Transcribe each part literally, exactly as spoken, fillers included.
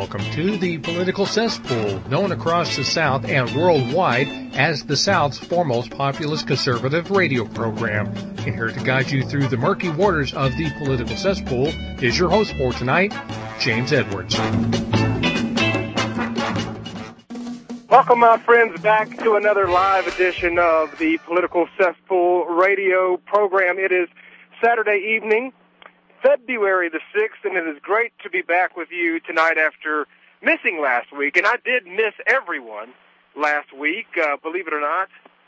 welcome to the Political Cesspool, known across the South and worldwide as the South's foremost populist conservative radio program. And here to guide you through the murky waters of the Political Cesspool is your host for tonight, James Edwards. Welcome, my friends, back to another live edition of the Political Cesspool radio program. It is Saturday evening, February the sixth, and it is great to be back with you tonight after missing last week. And I did miss everyone last week, uh, believe it or not.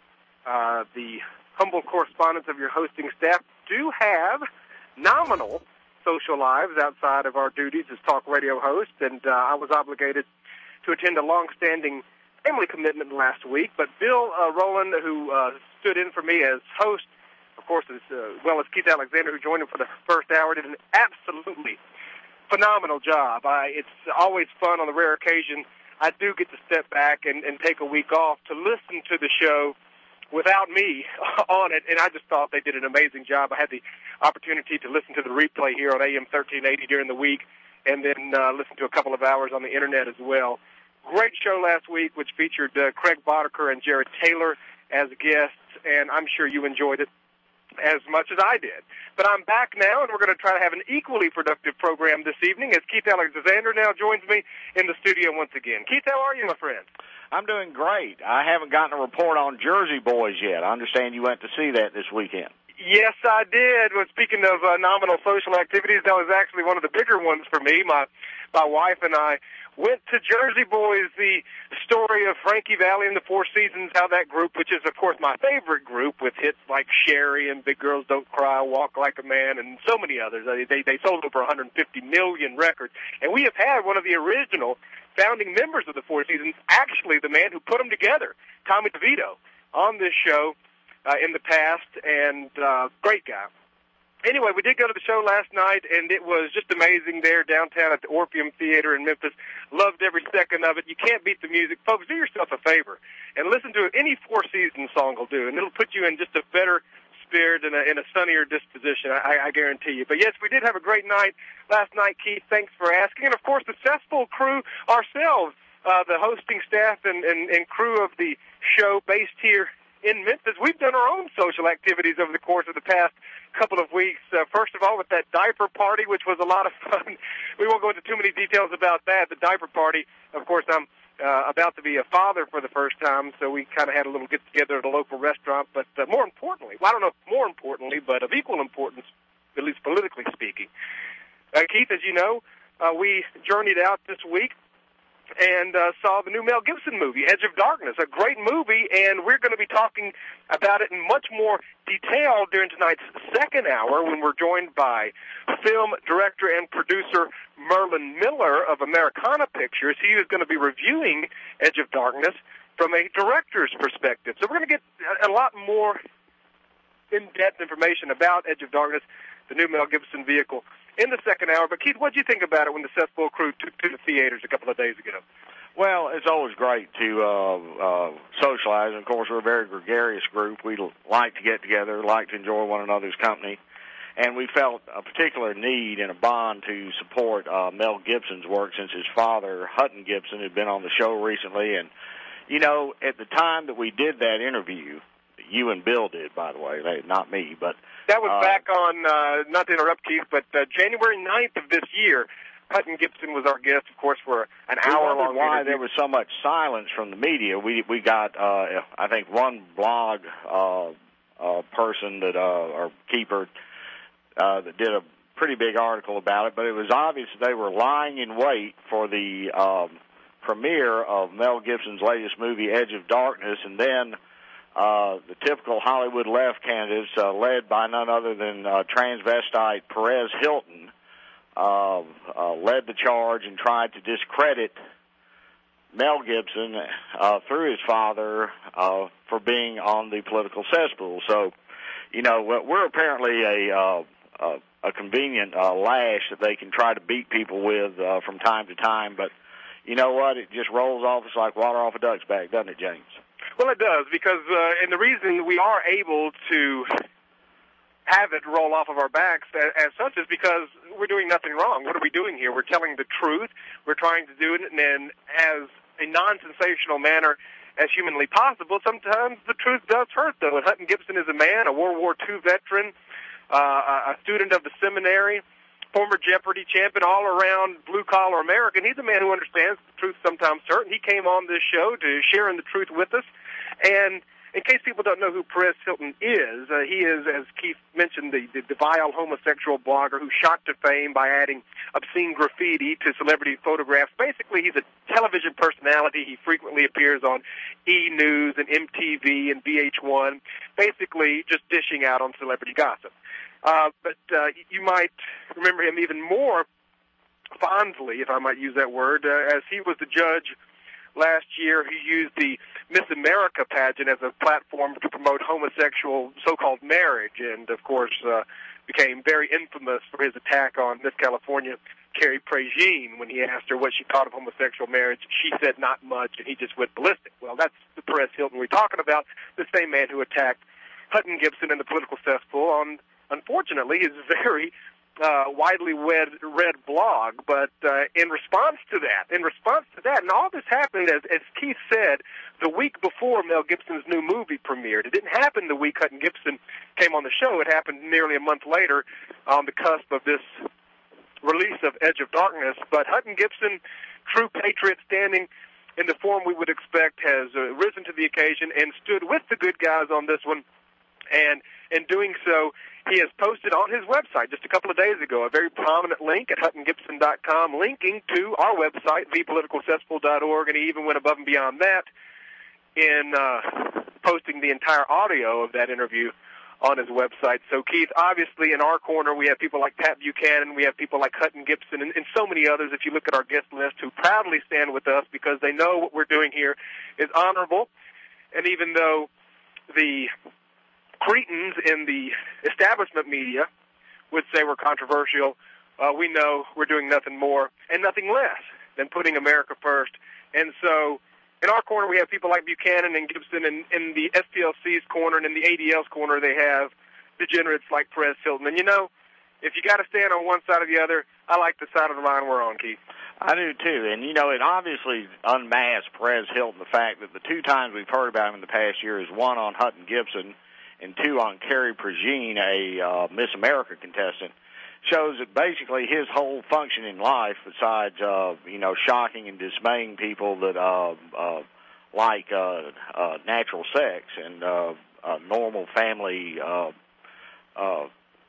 Uh, the humble correspondents of your hosting staff do have nominal social lives outside of our duties as talk radio hosts, and uh, I was obligated to attend a long-standing family commitment last week. But Bill uh, Rowland, who uh, stood in for me as host, of course, as uh, well as Keith Alexander, who joined him for the first hour, did an absolutely phenomenal job. I, it's always fun on the rare occasion I do get to step back and, and take a week off to listen to the show without me on it, and I just thought they did an amazing job. I had the opportunity to listen to the replay here on A M thirteen eighty during the week, and then uh, listen to a couple of hours on the Internet as well. Great show last week, which featured uh, Craig Boddicker and Jared Taylor as guests, and I'm sure you enjoyed it as much as I did. But I'm back now, and we're going to try to have an equally productive program this evening as Keith Alexander now joins me in the studio once again. Keith, how are you, my friend? I'm doing great. I haven't gotten a report on Jersey Boys yet. I understand you went to see that this weekend. Yes, I did. Well, speaking of uh, nominal social activities, that was actually one of the bigger ones for me. My my wife and I went to Jersey Boys, the story of Frankie Valli and the Four Seasons, how that group, which is, of course, my favorite group, with hits like Sherry and Big Girls Don't Cry, Walk Like a Man, and so many others. They, they, they sold over one hundred fifty million records. And we have had one of the original founding members of the Four Seasons, actually the man who put them together, Tommy DeVito, on this show uh, in the past, and uh, great guy. Anyway, we did go to the show last night, and it was just amazing there downtown at the Orpheum Theater in Memphis. Loved every second of it. You can't beat the music. Folks, do yourself a favor and listen to any Four Seasons song will do, and it'll put you in just a better spirit and a, and a sunnier disposition, I, I guarantee you. But, yes, we did have a great night last night, Keith. Thanks for asking. And, of course, the Cesspool crew ourselves, uh, the hosting staff and, and, and crew of the show based here in Memphis, we've done our own social activities over the course of the past couple of weeks. Uh, first of all, with that diaper party, which was a lot of fun. We won't go into too many details about that. The diaper party, of course, I'm uh, about to be a father for the first time, so we kind of had a little get-together at a local restaurant. But uh, more importantly, well, I don't know if more importantly, but of equal importance, at least politically speaking, uh, Keith, as you know, uh, we journeyed out this week and uh, saw the new Mel Gibson movie, Edge of Darkness, a great movie, and we're going to be talking about it in much more detail during tonight's second hour when we're joined by film director and producer Merlin Miller of Americana Pictures. He is going to be reviewing Edge of Darkness from a director's perspective. So we're going to get a lot more in-depth information about Edge of Darkness, the new Mel Gibson vehicle, in the second hour. But, Keith, what did you think about it when the Cesspool crew took to the theaters a couple of days ago? Well, it's always great to uh, uh, socialize. And, of course, we're a very gregarious group. We like to get together, like to enjoy one another's company. And we felt a particular need and a bond to support uh, Mel Gibson's work since his father, Hutton Gibson, had been on the show recently. And, you know, at the time that we did that interview, you and Bill did, by the way, not me, but that was uh, back on, uh, not to interrupt, Keith, but uh, January ninth of this year, Hutton Gibson was our guest, of course, for an hour-long why interview. There was so much silence from the media. We we got, uh, I think, one blog uh, uh, person that, uh, or keeper, uh, that did a pretty big article about it, but it was obvious that they were lying in wait for the um, premiere of Mel Gibson's latest movie, Edge of Darkness, and then Uh, the typical Hollywood left candidates, uh, led by none other than uh, transvestite Perez Hilton, uh, uh, led the charge and tried to discredit Mel Gibson uh, through his father uh, for being on the political cesspool. So, you know, we're apparently a uh, a, a convenient uh, lash that they can try to beat people with uh, from time to time. But you know what? It just rolls off. It's like water off a duck's back, doesn't it, James? Well, it does, because, uh, and the reason we are able to have it roll off of our backs as, as such is because we're doing nothing wrong. What are we doing here? We're telling the truth. We're trying to do it in, in as a non-sensational manner as humanly possible. Sometimes the truth does hurt, though. And Hutton Gibson is a man, a World War Two veteran, uh, a student of the seminary, former Jeopardy champion, all-around blue-collar American. He's a man who understands the truth sometimes hurt. He came on this show to sharing the truth with us. And in case people don't know who Perez Hilton is, uh, he is, as Keith mentioned, the, the, the vile homosexual blogger who shot to fame by adding obscene graffiti to celebrity photographs. Basically, he's a television personality. He frequently appears on E! News and M T V and V H one, basically just dishing out on celebrity gossip. Uh, but uh, you might remember him even more fondly, if I might use that word, uh, as he was the judge last year who used the Miss America pageant as a platform to promote homosexual so-called marriage, and, of course, uh, became very infamous for his attack on Miss California, Carrie Prejean, when he asked her what she thought of homosexual marriage. She said not much, and he just went ballistic. Well, that's the Perez Hilton we're talking about, the same man who attacked Hutton Gibson in the political cesspool on, unfortunately, his very uh, widely read, read blog. But uh, in response to that, in response to that, and all this happened, as, as Keith said, the week before Mel Gibson's new movie premiered. It didn't happen the week Hutton Gibson came on the show. It happened nearly a month later on the cusp of this release of Edge of Darkness. But Hutton Gibson, true patriot standing in the form we would expect, has uh, risen to the occasion and stood with the good guys on this one. And in doing so, he has posted on his website just a couple of days ago a very prominent link at hutton gibson dot com linking to our website, the political cesspool dot org, and he even went above and beyond that in uh, posting the entire audio of that interview on his website. So, Keith, obviously in our corner we have people like Pat Buchanan, we have people like Hutton Gibson, and, and so many others, if you look at our guest list, who proudly stand with us because they know what we're doing here is honorable. And even though the cretins in the establishment media would say we're controversial, uh, we know we're doing nothing more and nothing less than putting America first. And so in our corner we have people like Buchanan and Gibson, and in the S P L C's corner and in the A D L's corner they have degenerates like Perez Hilton. And, you know, if you got to stand on one side or the other, I like the side of the line we're on, Keith. I do, too. And, you know, it obviously unmasked Perez Hilton, the fact that the two times we've heard about him in the past year is one on Hutton Gibson and two on Carrie Prejean, a uh, Miss America contestant, shows that basically his whole function in life, besides, uh, you know, shocking and dismaying people that uh, uh, like uh, uh, natural sex and uh, uh, normal family uh, uh,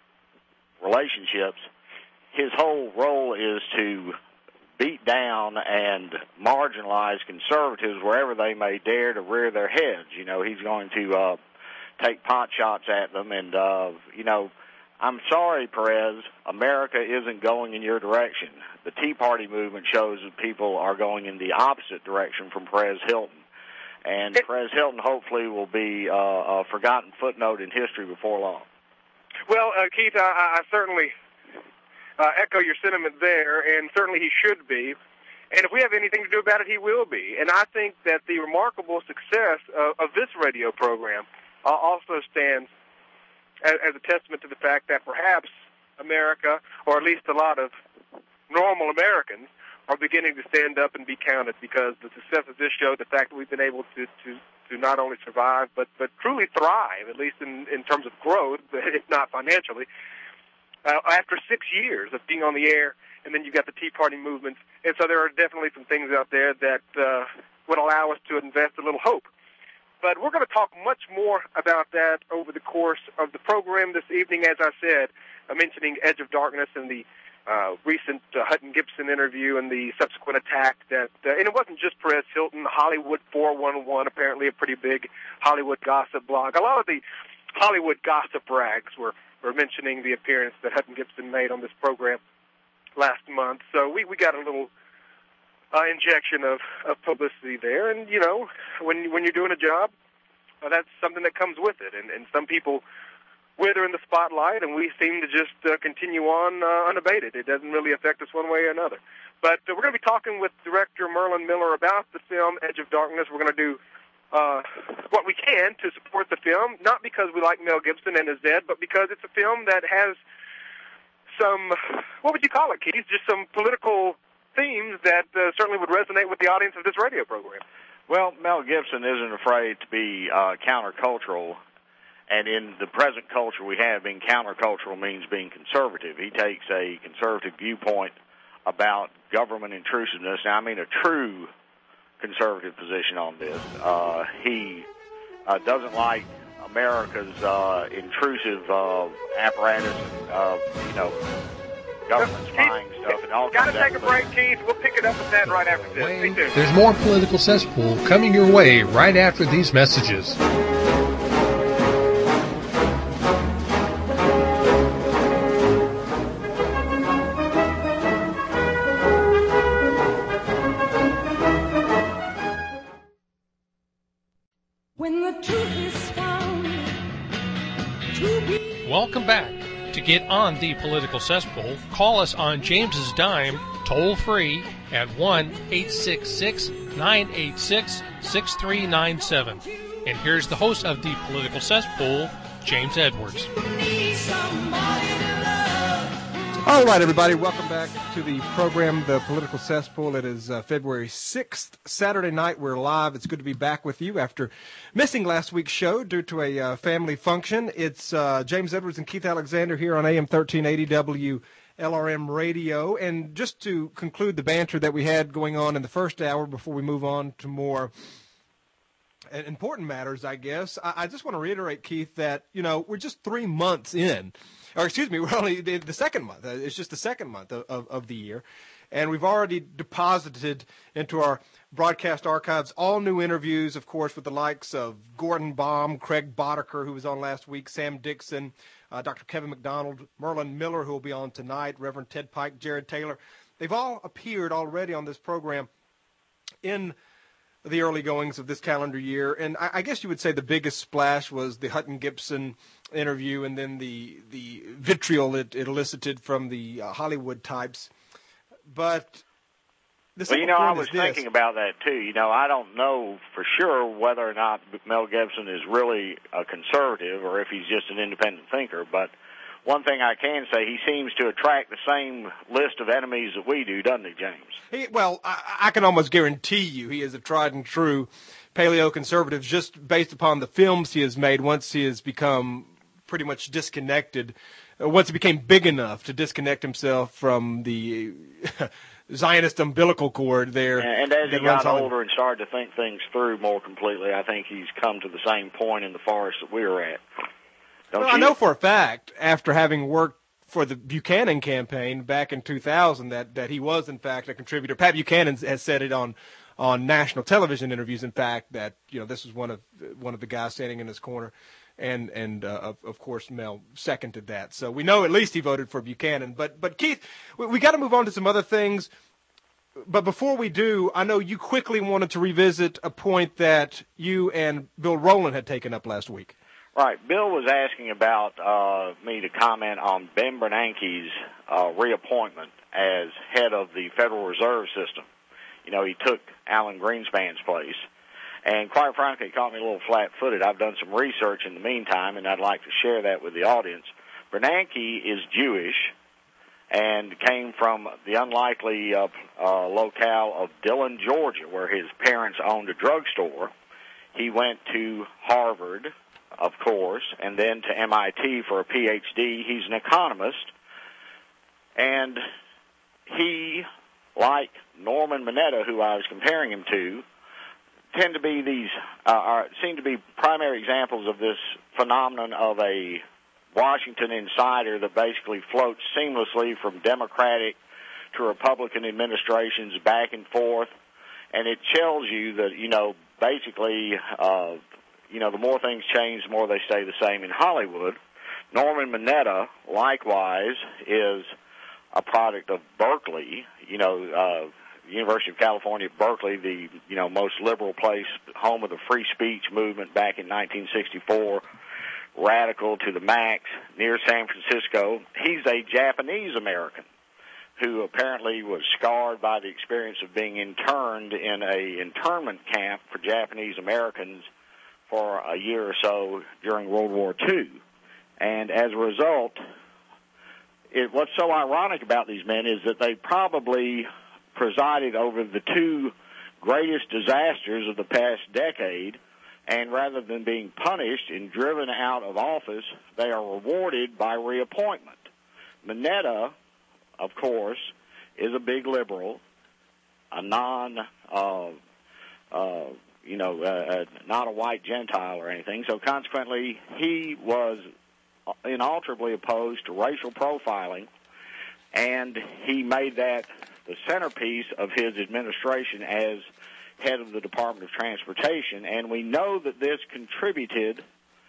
relationships, his whole role is to beat down and marginalize conservatives wherever they may dare to rear their heads. You know, he's going to uh, take pot shots at them. And, uh, you know, I'm sorry, Perez, America isn't going in your direction. The Tea Party movement shows that people are going in the opposite direction from Perez Hilton. And Perez Hilton hopefully will be uh, a forgotten footnote in history before long. Well, uh, Keith, I, I certainly uh, echo your sentiment there, and certainly he should be. And if we have anything to do about it, he will be. And I think that the remarkable success of, of this radio program uh, also stands as, as a testament to the fact that perhaps America, or at least a lot of normal Americans, are beginning to stand up and be counted, because the success of this show, the fact that we've been able to, to, to not only survive, but, but truly thrive, at least in, in terms of growth, if not financially, uh, after six years of being on the air, and then you've got the Tea Party movement. And so there are definitely some things out there that uh, would allow us to invest a little hope. But we're going to talk much more about that over the course of the program this evening, as I said, uh, mentioning Edge of Darkness and the uh, recent uh, Hutton Gibson interview and the subsequent attack. That uh, and it wasn't just Perez Hilton. Hollywood four one one, apparently a pretty big Hollywood gossip blog. A lot of the Hollywood gossip rags were, were mentioning the appearance that Hutton Gibson made on this program last month. So we, we got a little uh, injection of, of publicity there. And, you know, when when you're doing a job, uh, that's something that comes with it. And, and some people wither in the spotlight, and we seem to just uh, continue on uh, unabated. It doesn't really affect us one way or another. But uh, we're going to be talking with director Merlin Miller about the film Edge of Darkness. We're going to do uh, what we can to support the film, not because we like Mel Gibson and his dead, but because it's a film that has some, what would you call it, Keith? Just some political themes that uh, certainly would resonate with the audience of this radio program. Well, Mel Gibson isn't afraid to be uh, countercultural, and in the present culture we have, being countercultural means being conservative. He takes a conservative viewpoint about government intrusiveness. Now, I mean a true conservative position on this. Uh, he uh, doesn't like America's uh, intrusive uh, apparatus, uh, you know, government spying Keith, stuff and all kinds of Gotta take a break, Keith. We'll pick it up with that right after this. Stay tuned. There's more Political Cesspool coming your way right after these messages. Welcome back. To get on the Political Cesspool, call us on James's dime, toll free at one eight six six, nine eight six, six three nine seven. And here's the host of the Political Cesspool, James Edwards. All right, everybody, welcome back to the program, The Political Cesspool. It is uh, February sixth, Saturday night. We're live. It's good to be back with you after missing last week's show due to a uh, family function. It's uh, James Edwards and Keith Alexander here on A M thirteen eighty W L R M Radio. And just to conclude the banter that we had going on in the first hour before we move on to more important matters, I guess, I, I just want to reiterate, Keith, that, you know, we're just three months in. Or excuse me, we're only the, the second month. It's just the second month of, of, of the year. And we've already deposited into our broadcast archives all new interviews, of course, with the likes of Gordon Baum, Craig Boddicker, who was on last week, Sam Dixon, uh, Doctor Kevin McDonald, Merlin Miller, who will be on tonight, Reverend Ted Pike, Jared Taylor. They've all appeared already on this program in the early goings of this calendar year. And I, I guess you would say the biggest splash was the Hutton Gibson interview and then the the vitriol it, it elicited from the uh, Hollywood types. But the well, you know, I was this. thinking about that too. You know, I don't know for sure whether or not Mel Gibson is really a conservative or if he's just an independent thinker. But one thing I can say, he seems to attract the same list of enemies that we do, doesn't he, James? He, well, I, I can almost guarantee you he is a tried and true paleo-conservative just based upon the films he has made once he has become pretty much disconnected, uh, once he became big enough to disconnect himself from the Zionist umbilical cord there. And, and as he got older and started to think things through more completely, I think he's come to the same point in the forest that we were at. Don't well, you? I know for a fact, after having worked for the Buchanan campaign back in two thousand, that, that he was, in fact, a contributor. Pat Buchanan has said it on on national television interviews, in fact, that, you know, this was one of one of the guys standing in his corner. And, and uh, of, of course, Mel seconded that. So we know at least he voted for Buchanan. But, but Keith, we, we got to move on to some other things. But before we do, I know you quickly wanted to revisit a point that you and Bill Rowland had taken up last week. Right. Bill was asking about uh, me to comment on Ben Bernanke's uh, reappointment as head of the Federal Reserve System. You know, he took Alan Greenspan's place. And quite frankly, it caught me a little flat-footed. I've done some research in the meantime, and I'd like to share that with the audience. Bernanke is Jewish and came from the unlikely uh, uh, locale of Dillon, Georgia, where his parents owned a drugstore. He went to Harvard, of course, and then to M I T for a P H D. He's an economist, and he, like Norman Mineta, who I was comparing him to, tend to be these, uh, are, seem to be primary examples of this phenomenon of a Washington insider that basically floats seamlessly from Democratic to Republican administrations back and forth. And it tells you that, you know, basically, uh, you know, the more things change, the more they stay the same in Hollywood. Norman Mineta, likewise, is a product of Berkeley, you know, uh, University of California, Berkeley, the, you know, most liberal place, home of the free speech movement back in nineteen sixty-four, radical to the max, near San Francisco. He's a Japanese American who apparently was scarred by the experience of being interned in a internment camp for Japanese Americans for a year or so during World War Two. And as a result, it, what's so ironic about these men is that they probably presided over the two greatest disasters of the past decade, and rather than being punished and driven out of office, they are rewarded by reappointment. Mineta, of course, is a big liberal, a non, uh, uh, you know, uh, not a white Gentile or anything. So consequently, he was inalterably opposed to racial profiling, and he made that the centerpiece of his administration as head of the Department of Transportation. And we know that this contributed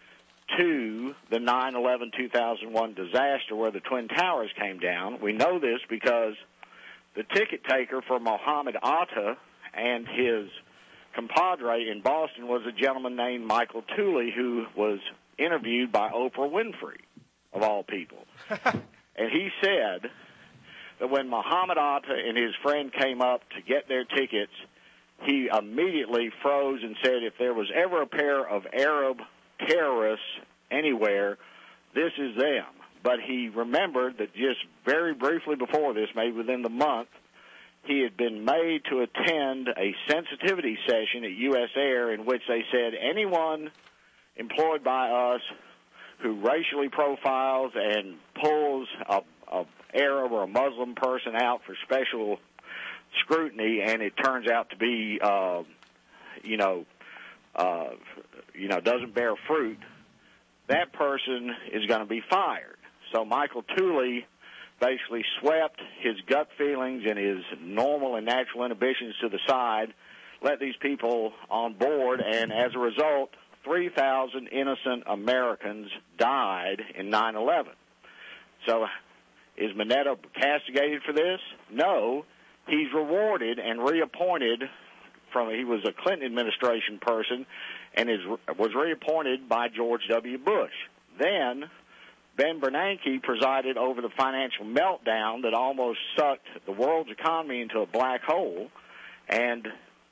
to the nine eleven two thousand one disaster where the Twin Towers came down. We know this because the ticket taker for Mohammed Atta and his compadre in Boston was a gentleman named Michael Tooley, who was interviewed by Oprah Winfrey, of all people. And he said that when Mohammed Atta and his friend came up to get their tickets, he immediately froze and said, if there was ever a pair of Arab terrorists anywhere, this is them. But he remembered that just very briefly before this, maybe within the month, he had been made to attend a sensitivity session at U S Air in which they said anyone employed by us who racially profiles and pulls a, a Arab or a Muslim person out for special scrutiny, and it turns out to be, uh, you know, uh, you know, doesn't bear fruit, that person is going to be fired. So Michael Tooley basically swept his gut feelings and his normal and natural inhibitions to the side, let these people on board, and as a result, three thousand innocent Americans died in nine eleven. So is Mineta castigated for this? No. He's rewarded and reappointed from, he was a Clinton administration person and is was reappointed by George W. Bush. Then Ben Bernanke presided over the financial meltdown that almost sucked the world's economy into a black hole, and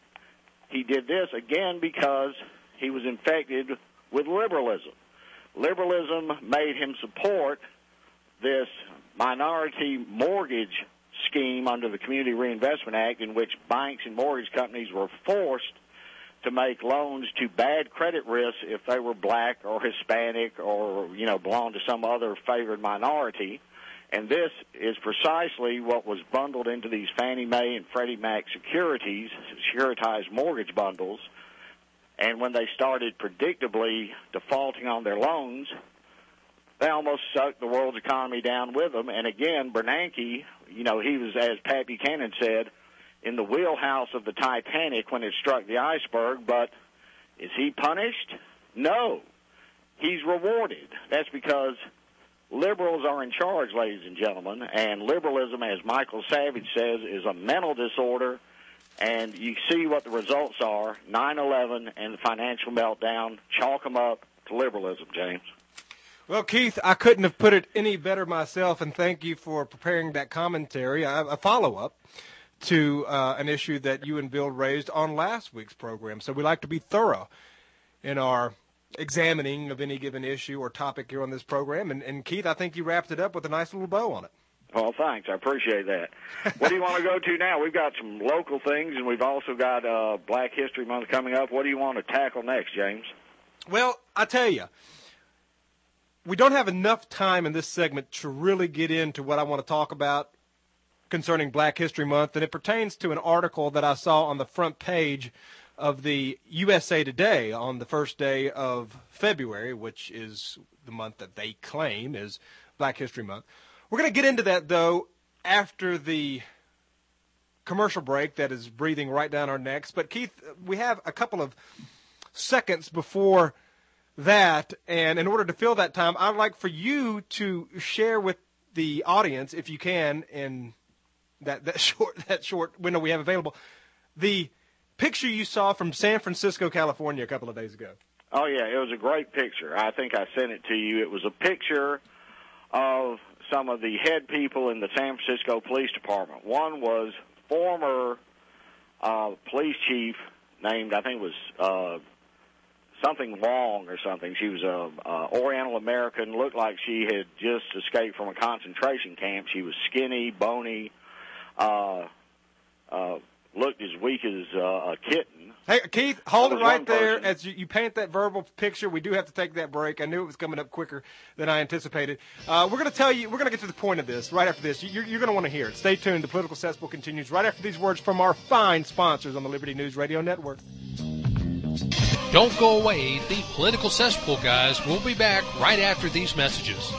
he did this again because he was infected with liberalism. Liberalism made him support this minority mortgage scheme under the Community Reinvestment Act, in which banks and mortgage companies were forced to make loans to bad credit risks if they were black or Hispanic or, you know, belonged to some other favored minority. And this is precisely what was bundled into these Fannie Mae and Freddie Mac securities, securitized mortgage bundles. And when they started predictably defaulting on their loans, they almost sucked the world's economy down with them. And again, Bernanke, you know, he was, as Pat Buchanan said, in the wheelhouse of the Titanic when it struck the iceberg, but is he punished? No. He's rewarded. That's because liberals are in charge, ladies and gentlemen, and liberalism, as Michael Savage says, is a mental disorder, and you see what the results are, nine eleven and the financial meltdown. Chalk them up to liberalism, James. Well, Keith, I couldn't have put it any better myself, and thank you for preparing that commentary, a, a follow-up to uh, an issue that you and Bill raised on last week's program. So we like to be thorough in our examining of any given issue or topic here on this program. And, and Keith, I think you wrapped it up with a nice little bow on it. Well, thanks. I appreciate that. What do you want to go to now? We've got some local things, and we've also got uh, Black History Month coming up. What do you want to tackle next, James? Well, I tell you, we don't have enough time in this segment to really get into what I want to talk about concerning Black History Month, and it pertains to an article that I saw on the front page of the U S A Today on the first day of February, which is the month that they claim is Black History Month. We're going to get into that, though, after the commercial break that is breathing right down our necks. But, Keith, we have a couple of seconds before that, and in order to fill that time, I'd like for you to share with the audience, if you can, in that, that short that short window we have available, the picture you saw from San Francisco, California a couple of days ago. Oh, yeah, it was a great picture. I think I sent it to you. It was a picture of some of the head people in the San Francisco Police Department. One was former uh, police chief named, I think it was uh, something Long or something. She was a, a Oriental American, looked like she had just escaped from a concentration camp. She was skinny, bony, uh, uh, looked as weak as uh, a kitten. Hey, Keith, hold That it was right one there person. as you, you paint that verbal picture. We do have to take that break. I knew it was coming up quicker than I anticipated. Uh, we're going to tell you, we're going to get to the point of this right after this. You're, you're going to want to hear it. Stay tuned. The Political Cesspool continues right after these words from our fine sponsors on the Liberty News Radio Network. Don't go away. The Political Cesspool guys will be back right after these messages.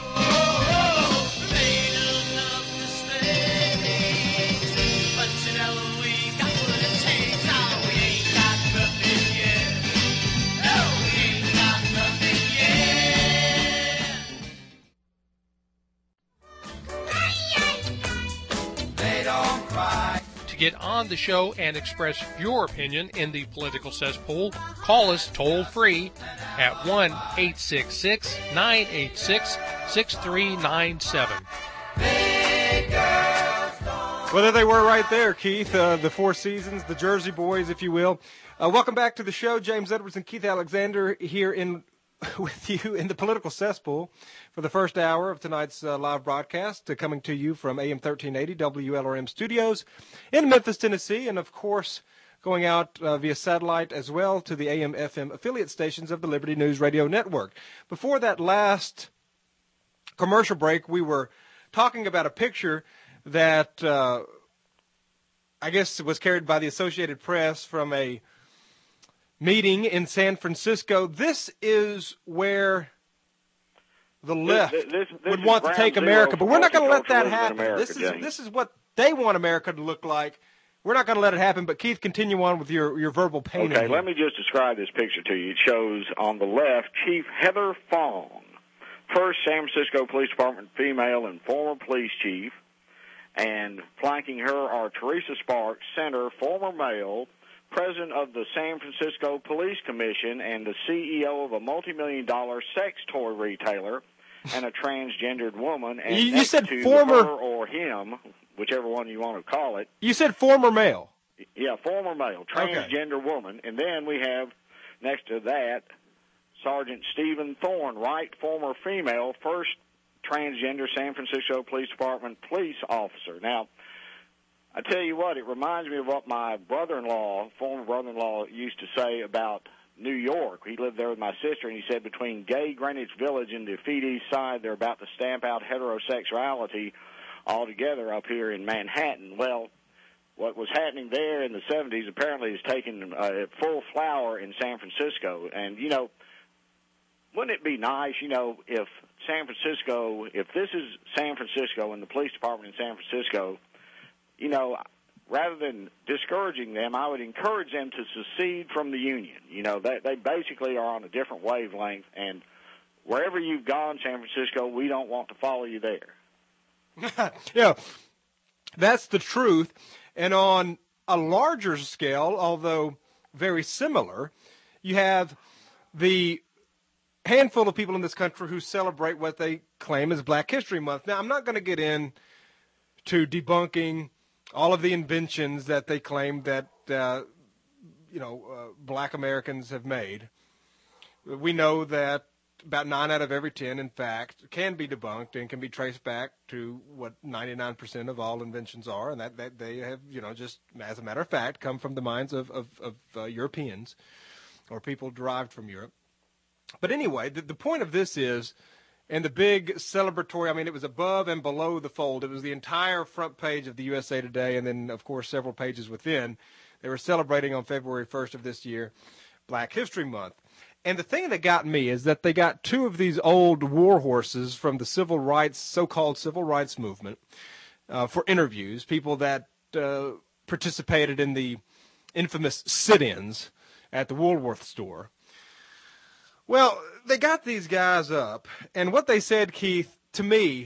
To get on the show and express your opinion in the Political Cesspool, call us toll-free at one eight six six, nine eight six, six three nine seven. Well, there they were right there, Keith, uh, the Four Seasons, the Jersey Boys, if you will. Uh, welcome back to the show. James Edwards and Keith Alexander here in with you in the Political Cesspool for the first hour of tonight's uh, live broadcast, uh, coming to you from A M thirteen eighty W L R M studios in Memphis, Tennessee, and, of course, going out uh, via satellite as well to the A M F M affiliate stations of the Liberty News Radio Network. Before that last commercial break, we were talking about a picture that uh, I guess was carried by the Associated Press from a meeting in San Francisco. This is where the left this, this, this would want to take America, but we're not going to let that happen. America, this is James. this is what they want America to look like. We're not going to let it happen. But Keith, continue on with your, your verbal painting. Okay, here. let me just describe this picture to you. It shows on the left Chief Heather Fong, first San Francisco Police Department female and former police chief, and flanking her are Teresa Sparks, Center, former male, president of the San Francisco Police Commission, and the C E O of a multi-million dollar sex toy retailer, and a transgendered woman. And You- you next said to former- her or him, whichever one you want to call it. You said former male. Yeah, former male, transgender woman. And then we have, next to that, Sergeant Stephen Thorne, Wright, former female, first transgender San Francisco Police Department police officer. Now, I tell you what, it reminds me of what my brother-in-law, former brother-in-law, used to say about New York. He lived there with my sister, and he said between gay Greenwich Village and the Feed East Side, they're about to stamp out heterosexuality altogether up here in Manhattan. Well, what was happening there in the seventies apparently is taking uh, full flower in San Francisco. And, you know, wouldn't it be nice, you know, if San Francisco, if this is San Francisco and the police department in San Francisco, you know, rather than discouraging them, I would encourage them to secede from the union. You know, they, they basically are on a different wavelength, and wherever you've gone, San Francisco, we don't want to follow you there. Yeah, that's the truth. And on a larger scale, although very similar, you have the handful of people in this country who celebrate what they claim is Black History Month. Now, I'm not going to get into debunking all of the inventions that they claim that, uh, you know, uh, black Americans have made. We know that about nine out of every ten, in fact, can be debunked and can be traced back to what ninety-nine percent of all inventions are, and that, that they have, you know, just as a matter of fact, come from the minds of, of, of uh, Europeans or people derived from Europe. But anyway, the, the point of this is, and the big celebratory, I mean, it was above and below the fold. It was the entire front page of the U S A Today, and then, of course, several pages within. They were celebrating on February first of this year, Black History Month. And the thing that got me is that they got two of these old war horses from the civil rights, so-called civil rights movement, uh, for interviews, people that uh, participated in the infamous sit-ins at the Woolworth store. Well, they got these guys up, and what they said, Keith, to me,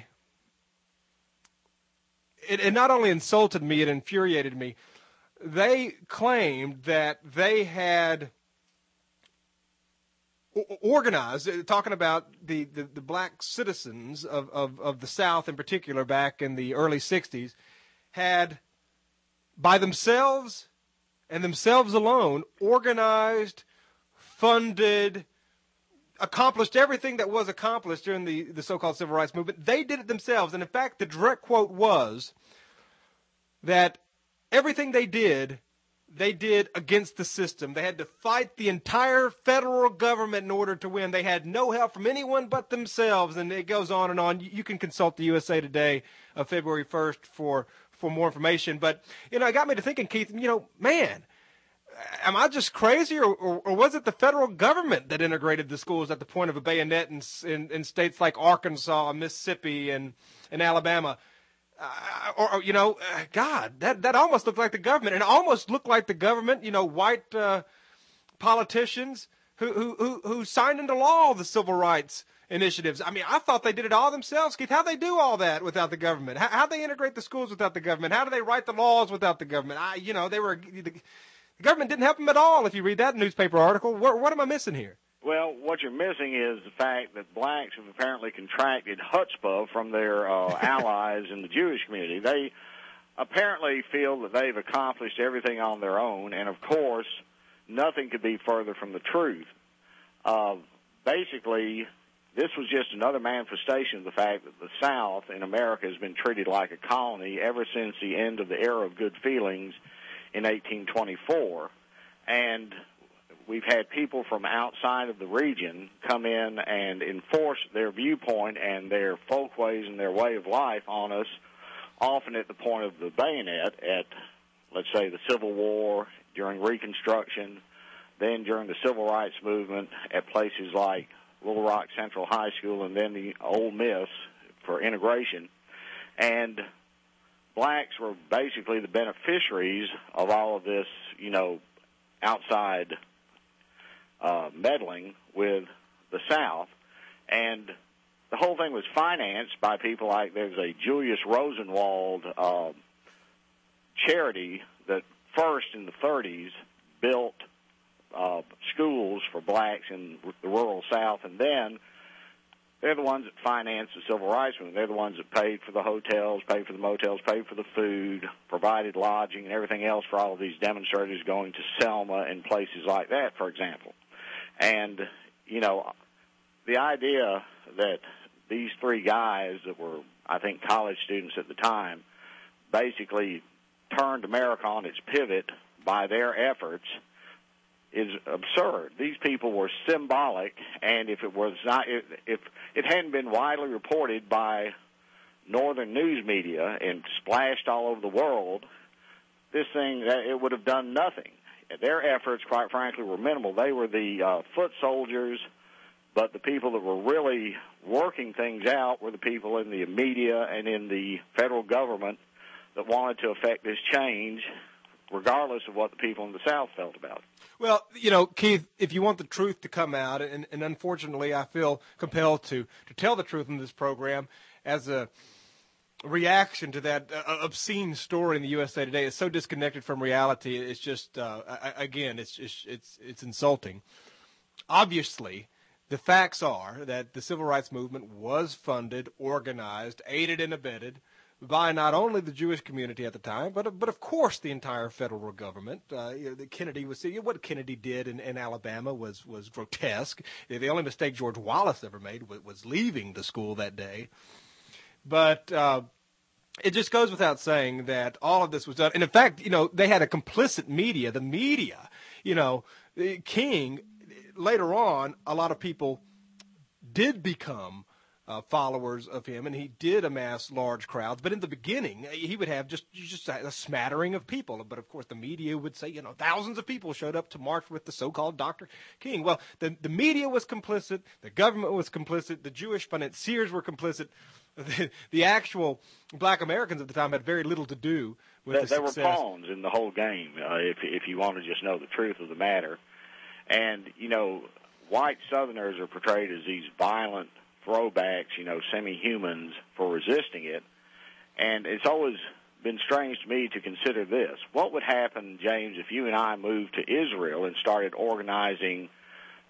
it, it not only insulted me, it infuriated me. They claimed that they had organized, talking about the, the, the black citizens of, of, of the South in particular back in the early sixties, had by themselves and themselves alone organized, funded, accomplished everything that was accomplished during the, the so-called civil rights movement. They did it themselves. And in fact, the direct quote was that everything they did, they did against the system. They had to fight the entire federal government in order to win. They had no help from anyone but themselves. And it goes on and on. You can consult the U S A Today of February first for, for more information. But, you know, it got me to thinking, Keith, you know, man, am I just crazy, or, or, or was it the federal government that integrated the schools at the point of a bayonet in, in, in states like Arkansas, Mississippi, and, and Alabama? Uh, or, or, you know, uh, God, that, that almost looked like the government. And it almost looked like the government, you know, white uh, politicians who, who, who, who signed into law the civil rights initiatives. I mean, I thought they did it all themselves, Keith. How'd they do all that without the government? How, how'd they integrate the schools without the government? How do they write the laws without the government? I, you know, they were... The, The government didn't help them at all, if you read that newspaper article. What, what am I missing here? Well, what you're missing is the fact that blacks have apparently contracted chutzpah from their uh, allies in the Jewish community. They apparently feel that they've accomplished everything on their own, and, of course, nothing could be further from the truth. Uh, basically, this was just another manifestation of the fact that the South in America has been treated like a colony ever since the end of the era of good feelings in eighteen twenty-four, and we've had people from outside of the region come in and enforce their viewpoint and their folkways and their way of life on us, often at the point of the bayonet at, let's say, the Civil War, during Reconstruction, then during the Civil Rights Movement at places like Little Rock Central High School, and then the Ole Miss for integration. And blacks were basically the beneficiaries of all of this, you know, outside uh, meddling with the South. And the whole thing was financed by people like, there's a Julius Rosenwald uh, charity that first in the thirties built uh, schools for blacks in the rural South, and then they're the ones that financed the civil rights movement. They're the ones that paid for the hotels, paid for the motels, paid for the food, provided lodging and everything else for all of these demonstrators going to Selma and places like that, for example. And, you know, the idea that these three guys that were, I think, college students at the time, basically turned America on its pivot by their efforts is absurd. These people were symbolic, and if it was not, if, if it hadn't been widely reported by northern news media and splashed all over the world, this thing, it would have done nothing. Their efforts, quite frankly, were minimal. They were the uh, foot soldiers, but the people that were really working things out were the people in the media and in the federal government that wanted to affect this change, regardless of what the people in the South felt about it. Well, you know, Keith, if you want the truth to come out, and, and unfortunately I feel compelled to, to tell the truth in this program as a reaction to that uh, obscene story in the U S A Today, is so disconnected from reality. It's just, uh, I, again, it's, it's it's it's insulting. Obviously, the facts are that the civil rights movement was funded, organized, aided and abetted by not only the Jewish community at the time, but but of course the entire federal government. Uh, you know, the Kennedy was what Kennedy did in, in Alabama was was grotesque. The only mistake George Wallace ever made was, was leaving the school that day. But uh, it just goes without saying that all of this was done. And in fact, you know, they had a complicit media. The media, you know, King. Later on, a lot of people did become Uh, followers of him, and he did amass large crowds. But in the beginning, he would have just just a smattering of people. But of course, the media would say, you know, thousands of people showed up to march with the so-called Doctor King. Well, the the media was complicit, the government was complicit, the Jewish financiers were complicit. The, the actual black Americans at the time had very little to do with there, the there success. There were pawns in the whole game, uh, if if you want to just know the truth of the matter. And you know, white Southerners are portrayed as these violent throwbacks, you know, semi-humans for resisting it. And it's always been strange to me to consider this. What would happen, James, if you and I moved to Israel and started organizing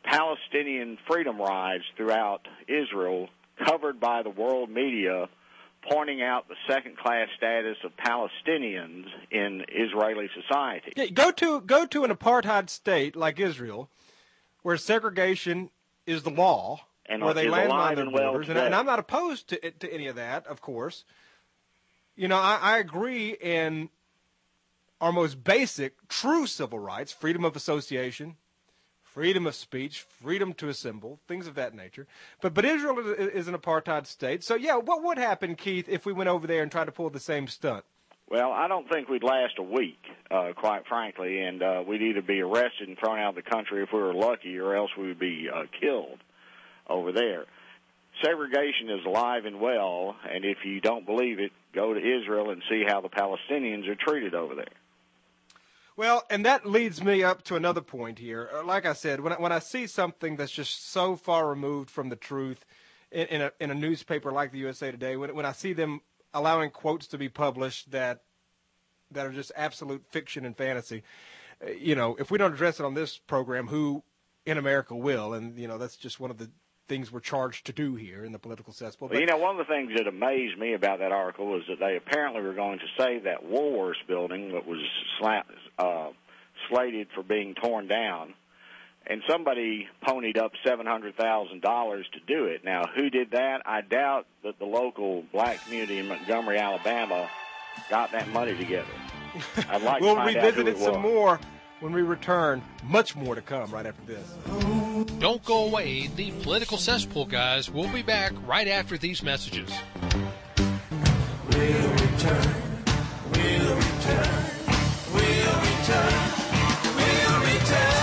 Palestinian freedom rides throughout Israel covered by the world media, pointing out the second-class status of Palestinians in Israeli society. Yeah, go to go to an apartheid state like Israel, where segregation is the law, and where they landmine their and well borders, and, and I'm not opposed to to any of that, of course. You know, I, I agree in our most basic, true civil rights: freedom of association, freedom of speech, freedom to assemble, things of that nature. But but Israel is, is an apartheid state. So, yeah, what would happen, Keith, if we went over there and tried to pull the same stunt? Well, I don't think we'd last a week, uh, quite frankly, and uh, we'd either be arrested and thrown out of the country if we were lucky, or else we would be uh, killed over there. Segregation is alive and well, and if you don't believe it, go to Israel and see how the Palestinians are treated over there. Well, and that leads me up to another point here. Like I said, when I, when I see something that's just so far removed from the truth in, in, a, in a newspaper like the U S A Today, when, when I see them allowing quotes to be published that that are just absolute fiction and fantasy, you know, if we don't address it on this program, who in America will? And, you know, that's just one of the things we're charged to do here in the political cesspool. But, well, you know, one of the things that amazed me about that article was that they apparently were going to save that Woolworths building that was sla- uh, slated for being torn down, and somebody ponied up seven hundred thousand dollars to do it. Now, who did that? I doubt that the local black community in Montgomery, Alabama, got that money together. I'd like we'll to find revisit out who it, it some was. more when we return. Much more to come right after this. Don't go away. The Political Cesspool guys will be back right after these messages. We'll return. We'll return. We'll return. We'll return.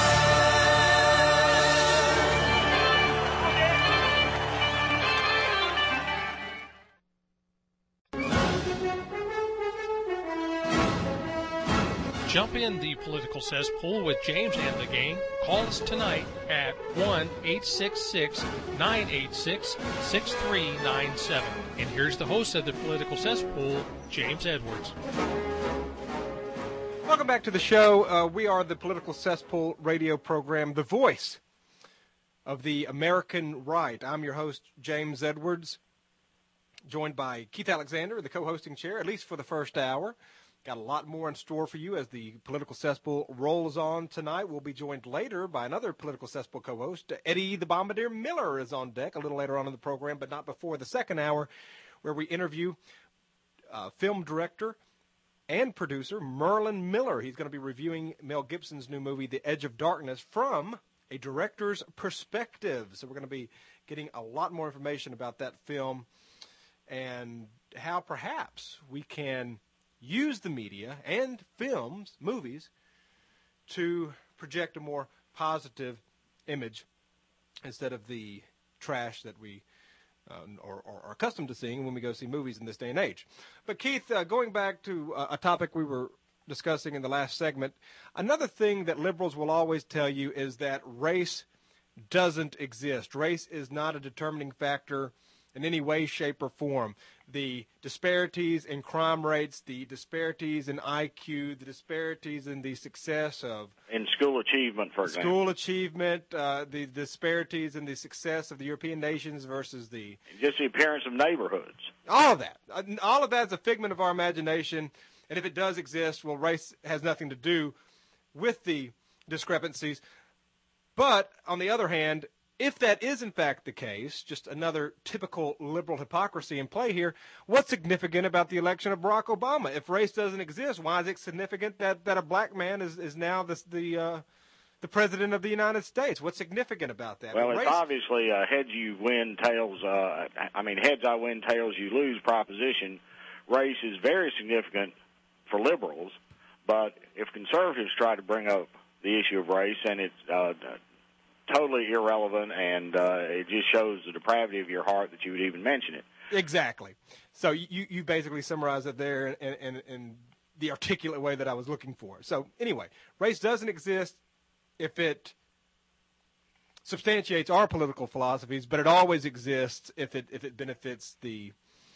Jump in the Political Cesspool with James and the gang. Call us tonight at one eight six six, nine eight six, six three nine seven. And here's the host of the Political Cesspool, James Edwards. Welcome back to the show. Uh, we are the Political Cesspool radio program, the voice of the American right. I'm your host, James Edwards, joined by Keith Alexander, the co-hosting chair, at least for the first hour. Got a lot more in store for you as the Political Cesspool rolls on tonight. We'll be joined later by another Political Cesspool co-host. Eddie the Bombardier Miller is on deck a little later on in the program, but not before the second hour, where we interview uh, film director and producer Merlin Miller. He's going to be reviewing Mel Gibson's new movie, The Edge of Darkness, from a director's perspective. So we're going to be getting a lot more information about that film and how perhaps we can use the media and films, movies, to project a more positive image instead of the trash that we uh, are, are accustomed to seeing when we go see movies in this day and age. But Keith, uh, going back to uh, a topic we were discussing in the last segment, another thing that liberals will always tell you is that race doesn't exist. Race is not a determining factor in any way, shape, or form. The disparities in crime rates, the disparities in I Q, the disparities in the success of In school achievement, for example. school achievement, uh, the disparities in the success of the European nations versus the Just the appearance of neighborhoods. all of that. Uh, all of that is a figment of our imagination, and if it does exist, well, race has nothing to do with the discrepancies. But on the other hand, if that is in fact the case, just another typical liberal hypocrisy in play here, what's significant about the election of Barack Obama? If race doesn't exist, why is it significant that, that a black man is, is now the the, uh, the president of the United States? What's significant about that? Well, race, it's obviously a heads you win, tails, uh, I mean, heads I win, tails you lose proposition. Race is very significant for liberals, but if conservatives try to bring up the issue of race, and it's uh, totally irrelevant, and uh, it just shows the depravity of your heart that you would even mention it. Exactly. So you, you basically summarized it there in, in, in the articulate way that I was looking for. So anyway, race doesn't exist if it substantiates our political philosophies, but it always exists if it if it benefits the,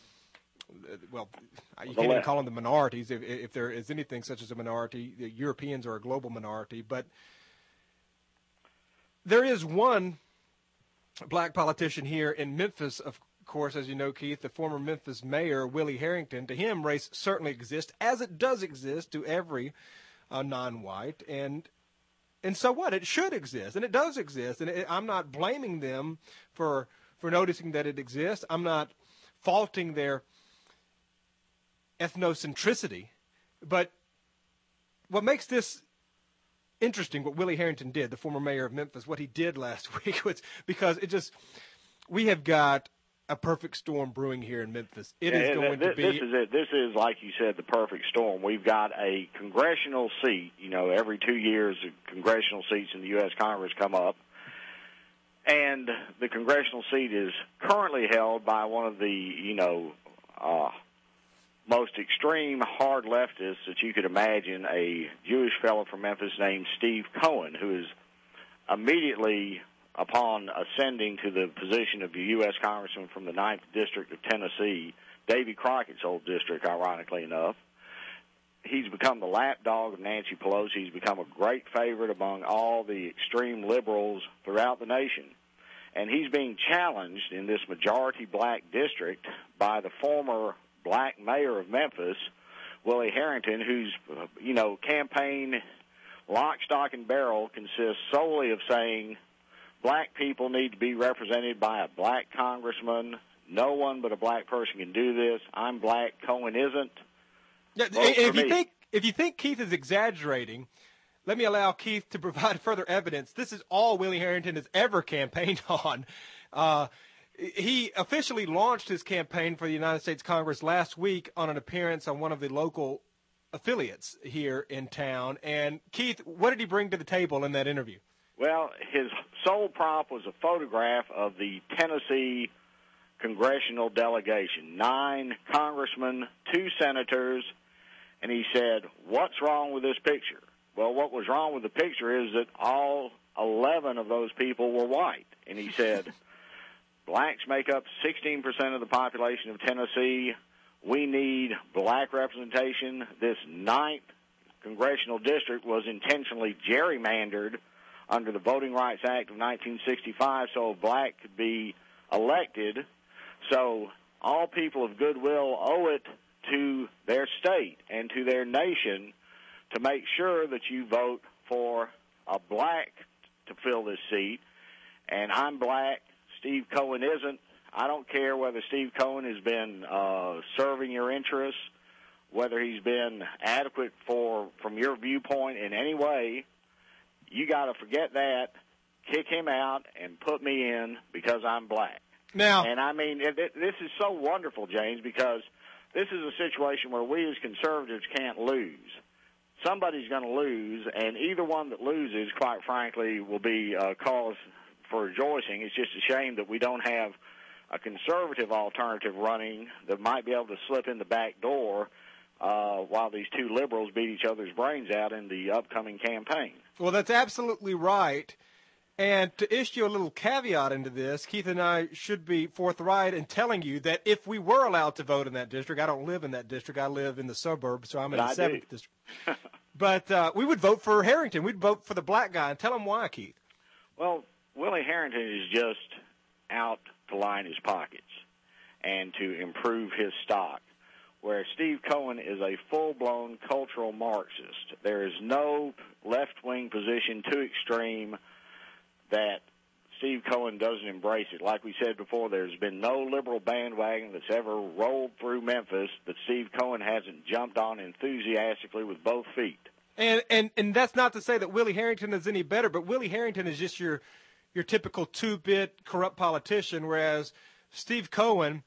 well, you can't even call them the minorities. If, if there is anything such as a minority, the Europeans are a global minority, but there is one black politician here in Memphis, of course, as you know, Keith, the former Memphis mayor, Willie Harrington. To him, race certainly exists, as it does exist to every uh, non-white. And and so what? It should exist, and it does exist. And it, I'm not blaming them for for noticing that it exists. I'm not faulting their ethnocentricity. But what makes this interesting, what Willie Harrington did, the former mayor of Memphis, what he did last week was because it just, we have got a perfect storm brewing here in Memphis. It yeah, is going this, to be. This is it. This is, like you said, the perfect storm. We've got a congressional seat. You know, every two years, congressional seats in the U S Congress come up. And the congressional seat is currently held by one of the, you know, uh, most extreme hard leftists that you could imagine, a Jewish fellow from Memphis named Steve Cohen, who is immediately upon ascending to the position of the U S Congressman from the ninth District of Tennessee, Davy Crockett's old district, ironically enough. He's become the lapdog of Nancy Pelosi. He's become a great favorite among all the extreme liberals throughout the nation. And he's being challenged in this majority black district by the former black mayor of Memphis, Willie Harrington, whose, you know, campaign lock, stock, and barrel consists solely of saying black people need to be represented by a black congressman. No one but a black person can do this. I'm black. Cohen isn't. Yeah, if you think if you think Keith is exaggerating, let me allow Keith to provide further evidence. This is all Willie Harrington has ever campaigned on. Uh, He officially launched his campaign for the United States Congress last week on an appearance on one of the local affiliates here in town. And, Keith, what did he bring to the table in that interview? Well, his sole prop was a photograph of the Tennessee congressional delegation, nine congressmen, two senators, and he said, "What's wrong with this picture?" Well, what was wrong with the picture is that all eleven of those people were white. And he said, blacks make up sixteen percent of the population of Tennessee. We need black representation. This ninth congressional district was intentionally gerrymandered under the Voting Rights Act of nineteen sixty-five so a black could be elected. So all people of goodwill owe it to their state and to their nation to make sure that you vote for a black to fill this seat. And I'm black. Steve Cohen isn't. I don't care whether Steve Cohen has been uh, serving your interests, whether he's been adequate for from your viewpoint in any way. You got to forget that, kick him out, and put me in because I'm black. Now, and I mean, it, it, this is so wonderful, James, because this is a situation where we as conservatives can't lose. Somebody's going to lose, and either one that loses, quite frankly, will be uh, cause for rejoicing. It's just a shame that we don't have a conservative alternative running that might be able to slip in the back door uh, while these two liberals beat each other's brains out in the upcoming campaign. Well, that's absolutely right. And to issue a little caveat into this, Keith and I should be forthright in telling you that if we were allowed to vote in that district, I don't live in that district, I live in the suburbs, so I'm in But the I seventh do. district. But uh, we would vote for Harrington. We'd vote for the black guy. And tell him why, Keith. Well, Willie Harrington is just out to line his pockets and to improve his stock, where Steve Cohen is a full-blown cultural Marxist. There is no left-wing position too extreme that Steve Cohen doesn't embrace it. Like we said before, there's been no liberal bandwagon that's ever rolled through Memphis that Steve Cohen hasn't jumped on enthusiastically with both feet. And and and that's not to say that Willie Harrington is any better, but Willie Harrington is just your your typical two-bit corrupt politician, whereas Steve Cohen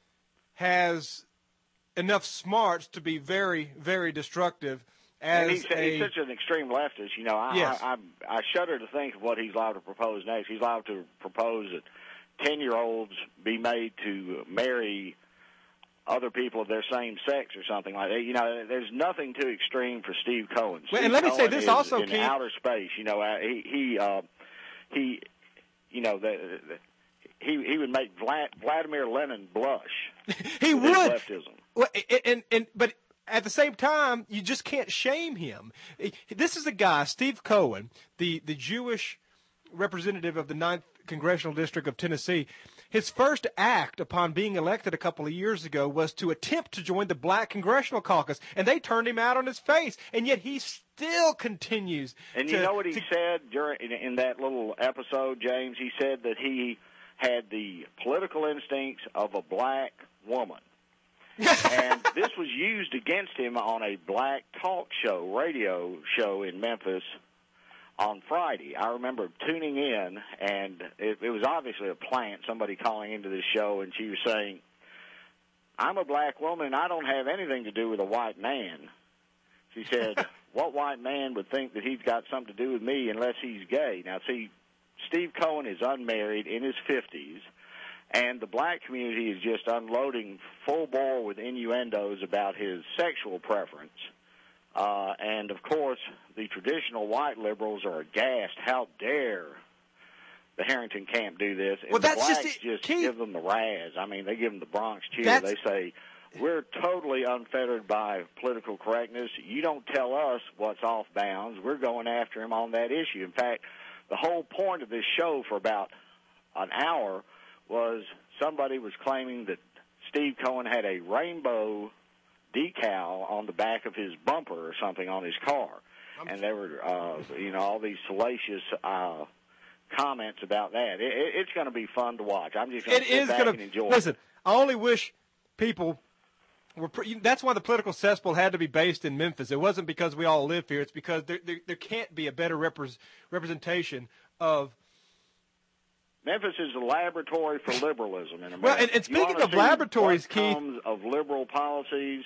has enough smarts to be very, very destructive. As and he's, a, he's such an extreme leftist. You know, I, yes. I, I, I shudder to think of what he's allowed to propose next. He's allowed to propose that ten-year-olds be made to marry other people of their same sex or something like that. You know, there's nothing too extreme for Steve Cohen. Well, Steve and let me Cohen say this is also, in Keith. outer space. You know, uh, he he uh, he, you know, the, the, he he would make Vlad, Vladimir Lenin blush. He with his would. leftism. Well, and, and and but at the same time, you just can't shame him. This is a guy, Steve Cohen, the the Jewish representative of the ninth Congressional District of Tennessee. His first act upon being elected a couple of years ago was to attempt to join the Black Congressional Caucus, and they turned him out on his face, and yet he still continues. And to, you know what he to, said during in, in that little episode, James? He said that he had the political instincts of a black woman. And this was used against him on a black talk show, radio show in Memphis on Friday. I remember tuning in, and it, it was obviously a plant, somebody calling into this show, and she was saying, I'm a black woman, and I don't have anything to do with a white man. She said, what white man would think that he's got something to do with me unless he's gay? Now, see, Steve Cohen is unmarried, in his fifties, and the black community is just unloading full bore with innuendos about his sexual preference. Uh, and, of course, the traditional white liberals are aghast. How dare the Harrington camp do this? And well, the that's blacks just, it, just Keith, give them the razz. I mean, they give them the Bronx cheer. That's, they say, we're totally unfettered by political correctness. You don't tell us what's off bounds. We're going after him on that issue. In fact, the whole point of this show for about an hour was somebody was claiming that Steve Cohen had a rainbow decal on the back of his bumper or something on his car. And there were, uh, you know, all these salacious uh, comments about that. It, it, it's going to be fun to watch. I'm just going to sit back gonna, and enjoy listen, it. I only wish people were pre- – that's why the political cesspool had to be based in Memphis. It wasn't because we all live here. It's because there, there, there can't be a better repre- representation of – Memphis is a laboratory for liberalism in America. Well, and, and speaking of laboratories, Keith, of liberal policies,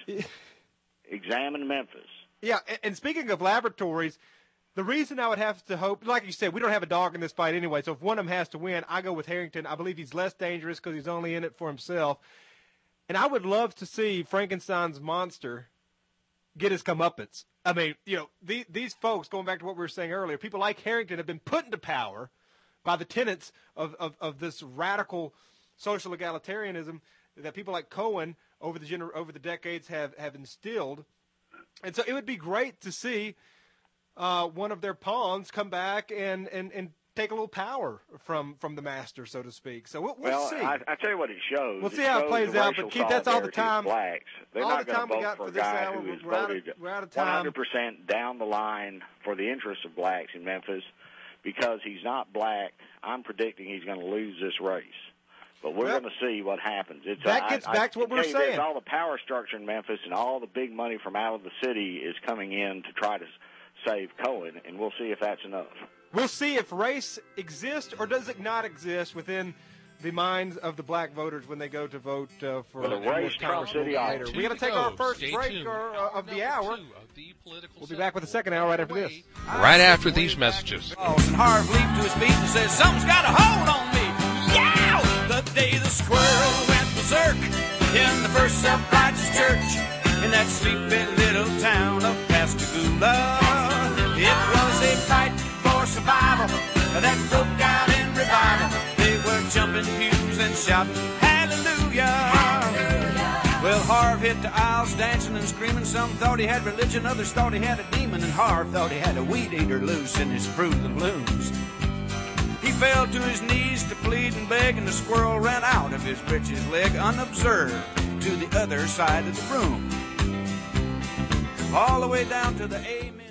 examine Memphis. Yeah, and, and speaking of laboratories, the reason I would have to hope, like you said, we don't have a dog in this fight anyway. So if one of them has to win, I go with Harrington. I believe he's less dangerous because he's only in it for himself. And I would love to see Frankenstein's monster get his comeuppance. I mean, you know, the, these folks, going back to what we were saying earlier, people like Harrington have been put into power by the tenets of, of, of this radical social egalitarianism that people like Cohen over the gener- over the decades have, have instilled. And so it would be great to see uh, one of their pawns come back and, and, and take a little power from, from the master, so to speak. So we'll, we'll, well see. I, I tell you what it shows. We'll it see how it plays out. But Keith, that's all the time. Blacks. They're all not the going time to we vote got for for a this guy hour. who is We're out, of, voted we're out of time. one hundred percent down the line for the interests of blacks in Memphis. Because he's not black, I'm predicting he's going to lose this race. But we're well, going to see what happens. It's that a, gets I, back I to what can we're tell you saying. This, all the power structure in Memphis and all the big money from out of the city is coming in to try to save Cohen, and we'll see if that's enough. We'll see if race exists or does it not exist within the minds of the black voters when they go to vote uh, for Well, the race Trump City later. We're going to take our first Stay break tuned. or, uh, of the hour. Of the We'll be back with the second hour right after this. Right after these messages. And Harv leaped to his feet and said, something's got a hold on me. Yeah! The day the squirrel went berserk in the first self-righteous church in that sleepy little town of Pascagoula. It was a fight for survival that broke out in revival. They were jumping pews and shouting, hallelujah. Well, Harv hit the aisles dancing and screaming. Some thought he had religion, others thought he had a demon, and Harv thought he had a weed eater loose in his Fruit of the Looms. He fell to his knees to plead and beg, and the squirrel ran out of his breeches leg unobserved to the other side of the room. All the way down to the amen.